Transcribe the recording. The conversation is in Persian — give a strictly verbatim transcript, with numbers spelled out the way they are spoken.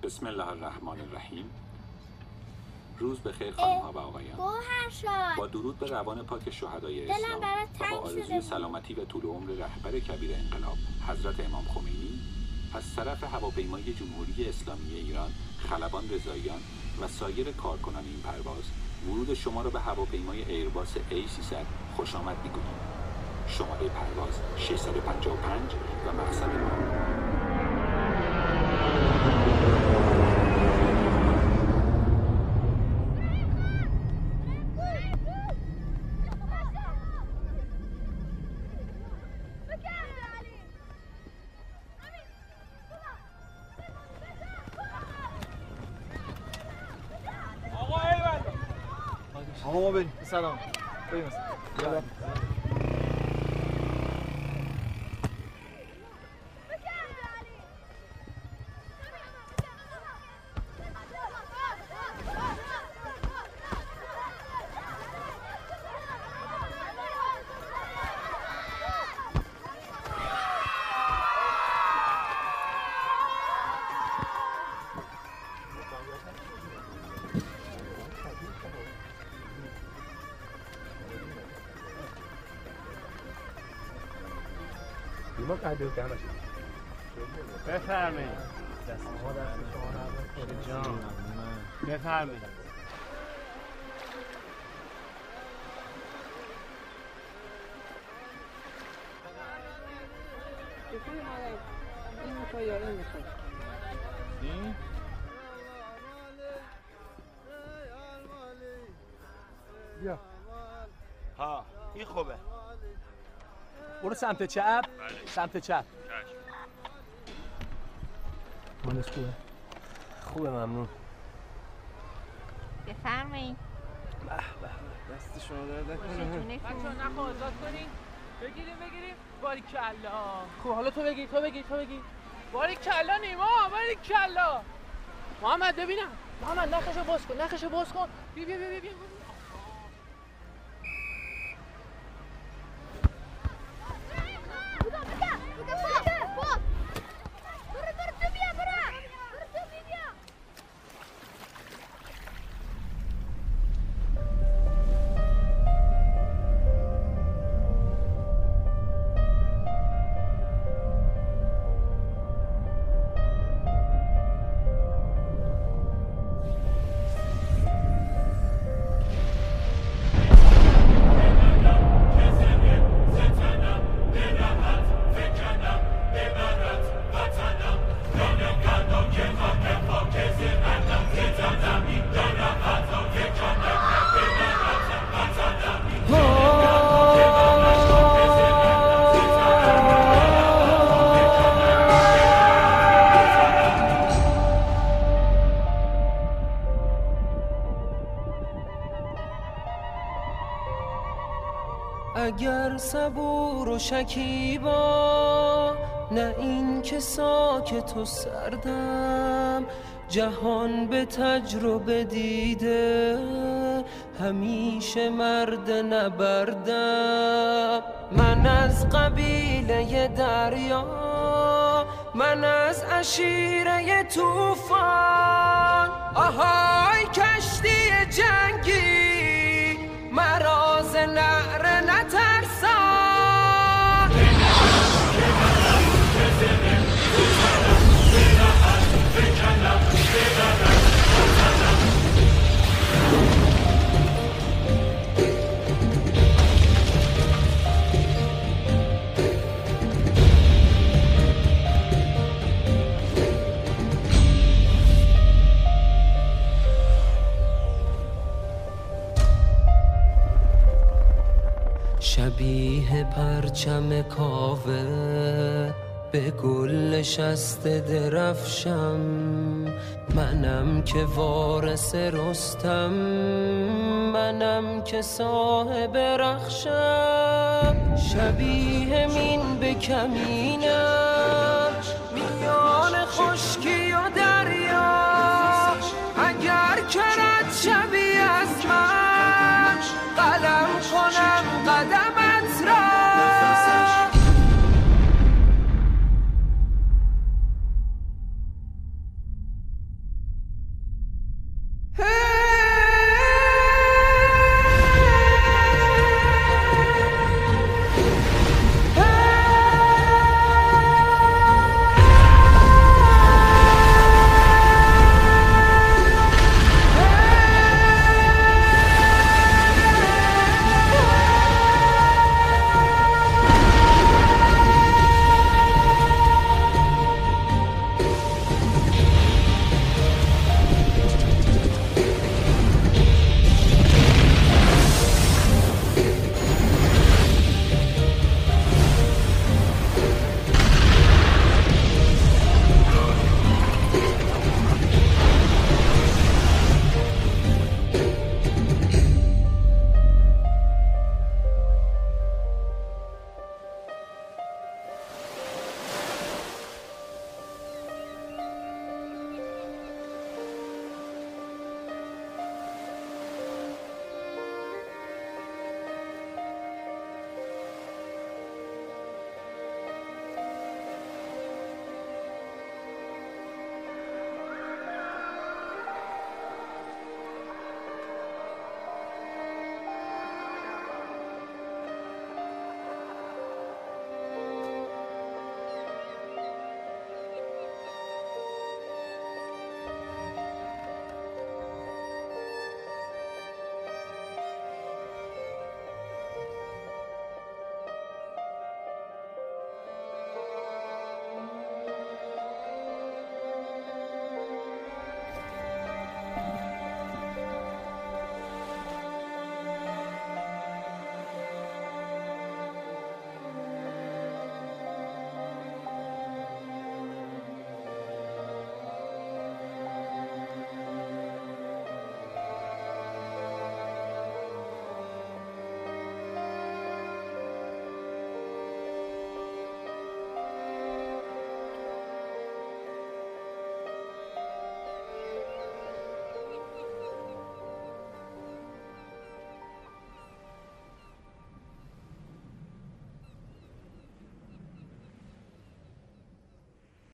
بسم الله الرحمن الرحیم. روز بخیر خانم‌ها و آقایان. با درود به روان پاک شهدای اسلام و با آرزوی سلامتی و طول عمر رهبر کبیر انقلاب حضرت امام خمینی، از طرف هواپیمای جمهوری اسلامی ایران خلبان رضاییان و سایر کارکنان این پرواز ورود شما را به هواپیمای ایرباس ای سیصد خوش آمد می‌گوییم. شماره پرواز ششصد و پنجاه و پنج و مقصد ما آقا ما بریم. سلام. بریم. سلام. ما قدر کم شد. بفرمایید. دست شما دست شما جان. بفرمایید. این میخوای یا این میخوای؟ این؟ بیا. ها این خوبه. برو سمت چپ. بله. سمت چپ. مالش خوبه؟ خوبه ممنون. بفرمایید. به به دست شما درد نکنه. بچه‌ها نخوا آزاد کنین. بگیریم بگیریم. باریکلا. خب حالا تو بگیر تو بگیر تو بگیر. باریکلا نیما باریکلا. محمد ببینم. محمد نخشو باز کن نخشو باز کن. بیا بیا بیا بیا. اگر صبور و شکیبا نه این که ساکت و سردم، جهان به تجربه دیده همیشه مرد نبردم. من از قبیله دریا، من از عشیره طوفان، آهای کشتی جنگی مراز نعره نترسان. شبیه پرچم کاوه به گل نشسته درفشم، منم که وارث رستم، منم که صاحب رخشم. شبیه مین به کمینم میان خشکی و در